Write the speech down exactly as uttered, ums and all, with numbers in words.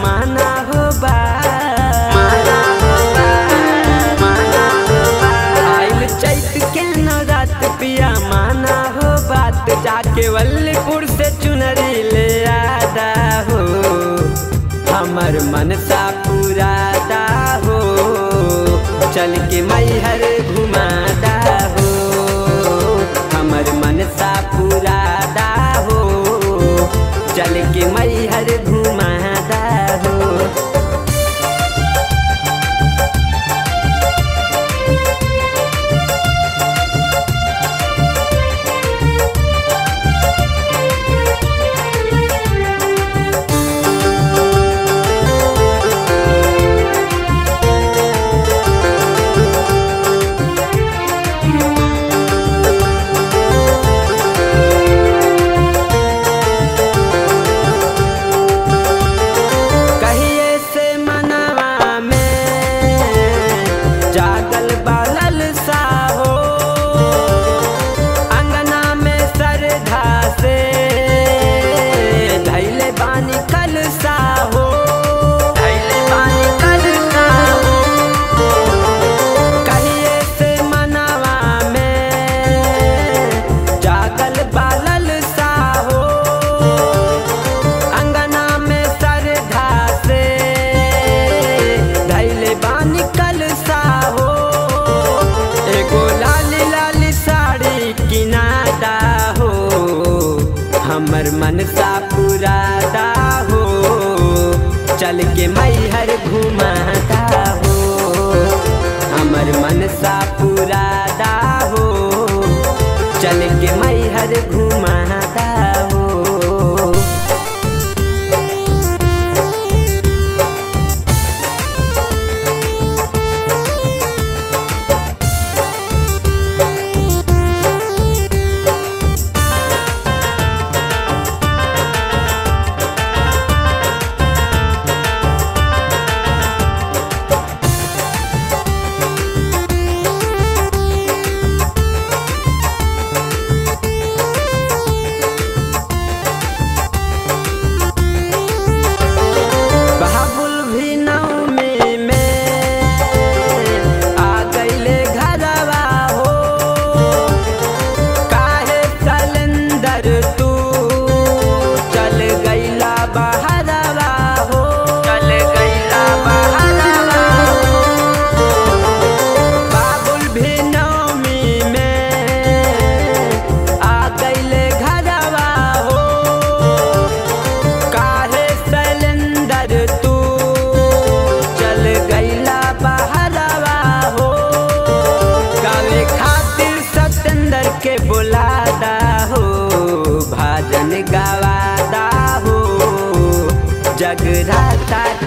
माना हो बा माना हो बा माना हो बा आइल चैत के नवरात पिया माना हो बात जाके वल्लीपुर से चुनरी ले आदा हो हमर मनसा पुरादा हो चल के मैहर घुमादा हो हमर मनसा पुरादा हो चल के मैहर घुमादा हो। हमर मनसा पुरादा हो चल के मैहर घुमादा हो हमर मनसा पुरादा हो चल के मैहर घुमादा हो। के बुलादा हो भाजन गवादा हो जगराता